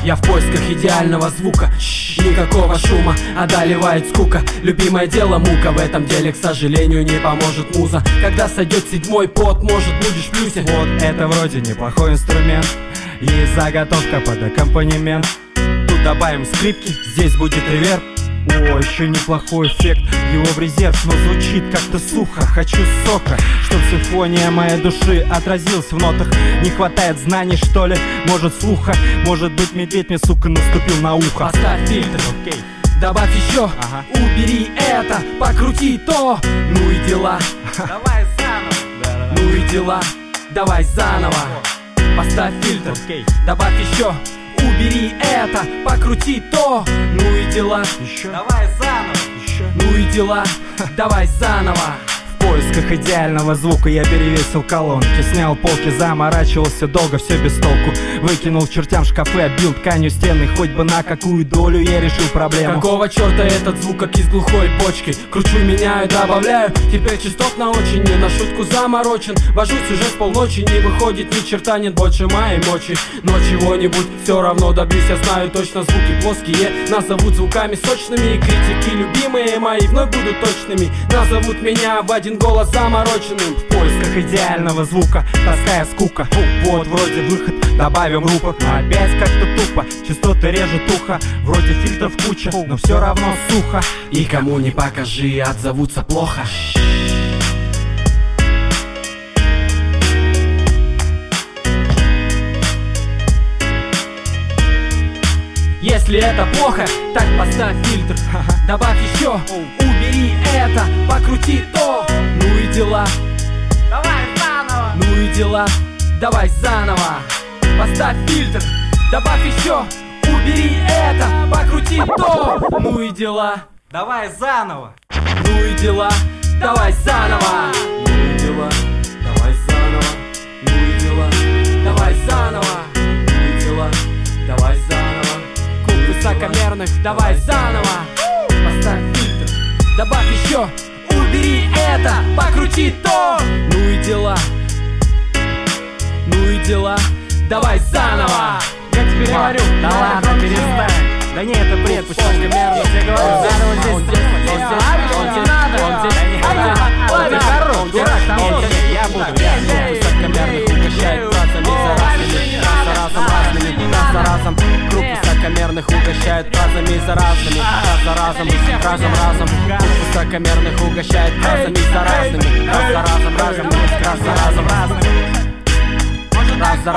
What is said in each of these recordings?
Я в поисках идеального звука, никакого шума, одолевает скука. Любимое дело мука, в этом деле, к сожалению, не поможет муза. Когда сойдет седьмой пот, может будешь в плюсе. Вот это вроде неплохой инструмент, есть заготовка под аккомпанемент. Тут добавим скрипки, здесь будет реверб. О, еще неплохой эффект, его в резерв, но звучит как-то сухо. Хочу сока, чтоб симфония моей души отразилась в нотах. Не хватает знаний, что ли, может слуха. Может быть, медведь мне, сука, наступил на ухо. Поставь фильтр, окей. Добавь еще, Ага. Убери это, покрути то. Ну и дела, Давай заново. ну и дела, давай заново. Поставь фильтр, Окей. добавь еще, убери это, покрути то. Ну и дела, Еще. Давай заново. Еще. ну и дела, давай заново. В поисках идеального звука я перевесил колонки, снял полки, заморачивался долго, все без толку. Выкинул к чертям шкафы, оббил тканью стены. Хоть бы на какую долю я решил проблему. Какого черта этот звук, как из глухой почки? Кручу, меняю, добавляю, теперь частотно очень, не на шутку заморочен. Вожусь уже с полночи, не выходит ни черта, нет больше моей мочи. Но чего-нибудь все равно добьюсь, я знаю точно, звуки плоские назовут звуками сочными. И критики любимые мои вновь будут точными, назовут меня в один голос замороченным. В поисках идеального звука, тоска и скука. Вот вроде выход, добавим рупор. Но опять как-то тупо, частоты режут ухо. Вроде фильтров куча, но все равно сухо. И кому не покажи, отзовутся плохо. Если это плохо, так поставь фильтр. Добавь еще, убери это, покрути то. Ну и дела, Давай заново. ну и дела, давай заново. Поставь фильтр, добавь еще, убери это, покрути то. Ну и дела, Давай заново. ну и дела, давай заново. Ну и дела, давай заново. Ну и дела, давай заново. Ну и дела, давай заново. Куб высокомерных, давай заново. Поставь фильтр, добавь еще, убери это, покрути то. Ну и дела, ну и дела, давай заново. Я тебе говорю, да ладно, перестань. Да не, это бред, почему я тебе говорю, надо вот здесь, он здесь, надо, он здесь, ладно, хорош, дурак, я буду, высокомерных угощает фразами раз за разом, круг высокомерных угощает фразами за разными, раз за разом, круг высокомерных угощает фразами за разными, раз за разом, раз за разом, раз за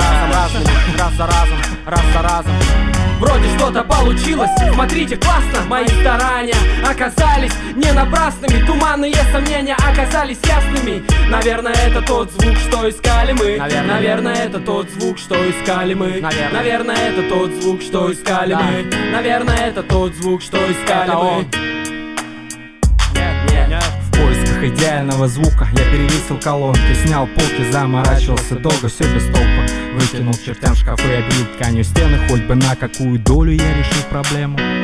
разом. Вроде что-то получилось, смотрите, классно. Мои старания оказались не напрасными. Туманные сомнения оказались ясными. Наверное, это тот звук, что искали мы. Наверное, это тот звук, что искали мы. Наверное, это тот звук, что искали мы. Наверное, это тот звук, что искали мы. В поисках идеального звука я перевесил колонки, снял полки, заморачивался долго, все без толку. Выкинул к чертям шкафы, оббил тканью стены. Хоть бы на какую долю я решил проблему.